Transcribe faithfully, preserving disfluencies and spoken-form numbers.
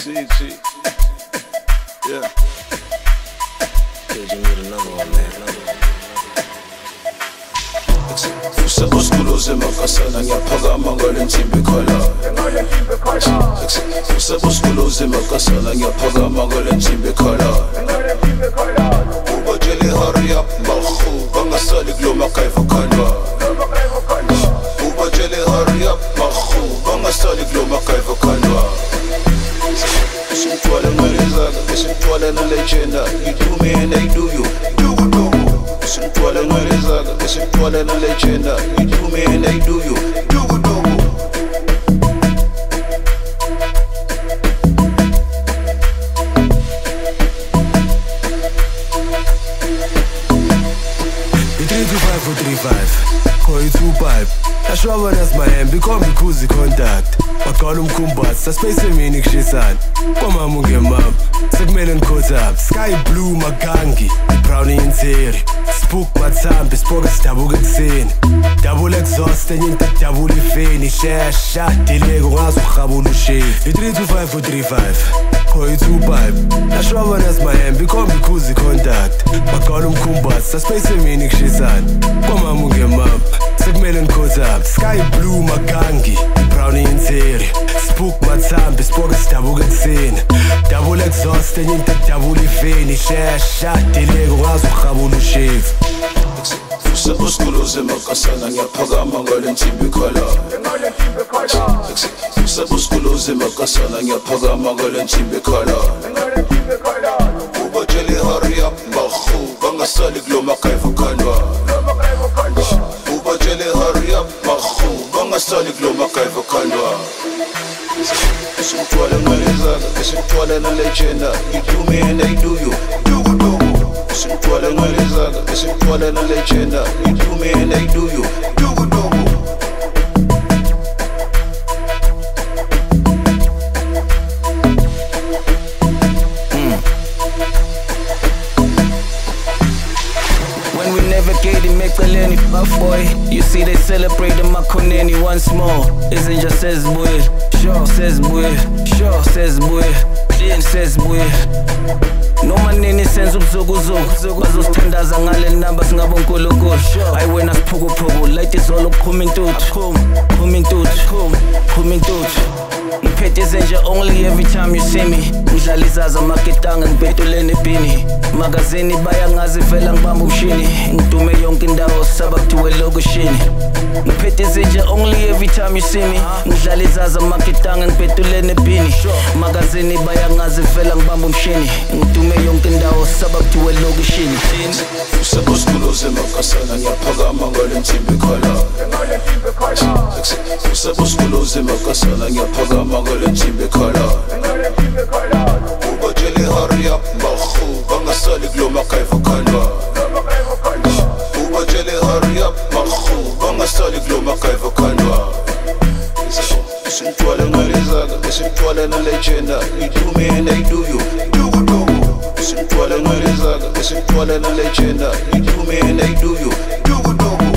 G, G. Yeah. Kid, you need another one, man. Another one. Usabuskuloze makasana ngiyaphakama ngale nsimbi khala. Usabuskuloze makasana ngiyaphakama ngale nsimbi khala. Ubatshele hurry up makhu bangasali kulo makaiva khandwa. Ubatshele hurry up makhu bangasali kulo makaiva khandwa. Simthwala ngalizaka simthwala na legenda you do me and I do you do do. Simthwala ngalizaka simthwala na legenda you do me and I do you do do. three two five four three five call you two pipe ashwaba nasimahembe ikhomba ikhuzi contact waqala umkhumbathi saspace emini kushisana kwamama ungemama sekumele nikhotha sky blue magangi brown interi spook mathambi spoke sidabuka ekseni double exhaust enye into double ifeni shesha deleko ngazo ukhabula ushefi three two five four three five call you two pipe ashwaba nasimahembe ikhomba ikhuzi contact waqala umkhumbathi saspace emini kushisana kwamama ungemama sekumele nikhotha sky blue magangi brown interi spook mathambi spoke sidabuka ekseni double exhaust enye into double ifeni shesha deleko ngazo ukhabula ushefi Usabuskuloze makasana ngiyaphakama ngale nsimbi khala. Usabuskuloze makasana ngiyaphakama ngale nsimbi khala. Ubatshele hurry up makhu bangasali kulo makaiva khandwa. Ubatshele hurry up makhu bangasali kulo makaiva khandwa. Simthwala ngalizaka simthwala na legenda you do me and I do you do do. Simthwala ngalizaka simthwala na legenda you do me and I do you do do. When we navigating Mekaleni, buff boy, you see they celebrating Makoneni once more. Isn't just says boy, sure says boy, sure says boy, then says boy. No manini sense ubuzukuzuku bazosithandaza ngale namba singabonkulunkulu ayiwena siphukuphuku light izolo ukuphuma intuthu phuma intuthu phuma intuthu ngiphethe zenje only every time you see me ngidlala izaza maketanga ngibhetulene ebhini magazini bayangazi vela ngibamba umshini ngidume yonke indawo saba kuthiwe lokushini ngiphethe zenje only every time you see me ngidlala izaza maketanga ngibhetulene ebhini magazini bayangazi vela ngibamba umshini ngidume yonke indawo saba kuthiwe lokushini Usabuskuloze makasana ngiyaphakama ngale nsimbi khala. Usabuskuloze makasana ngiyaphakama ngale nsimbi khala. Ubatshele hurry up makhu bangasali kulo makaiva khandwa. Ubatshele hurry up makhu bangasali kulo makaiva khandwa. Simthwala ngalizaka simthwala na legenda you do me and I do you do do. Simthwala ngalizaka simthwala na legenda you do me and I do you do do.